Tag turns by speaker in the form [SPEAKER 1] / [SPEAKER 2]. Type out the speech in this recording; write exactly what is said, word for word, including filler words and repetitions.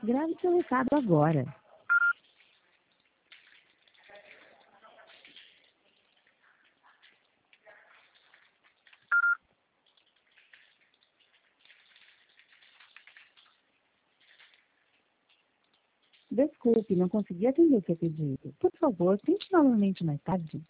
[SPEAKER 1] Grave seu recado agora. Desculpe, não consegui atender seu pedido. Por favor, tente novamente mais tarde.